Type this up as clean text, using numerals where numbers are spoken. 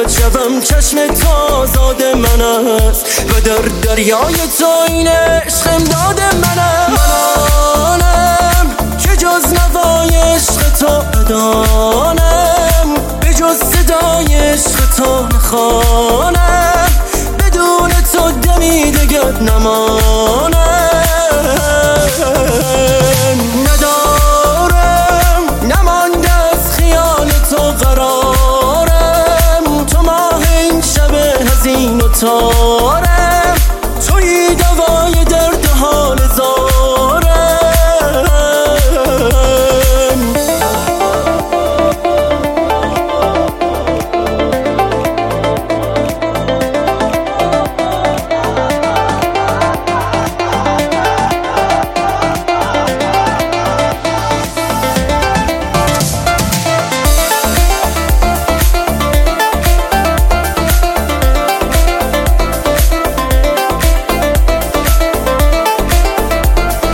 شبم چشم تو آزاد من است و در دریای تو این عشق امداد من است. منم که جز نوای عشق تو ندانم، به جز صدای عشق تو نخوانم، بدون تو دمی دگر نمانم.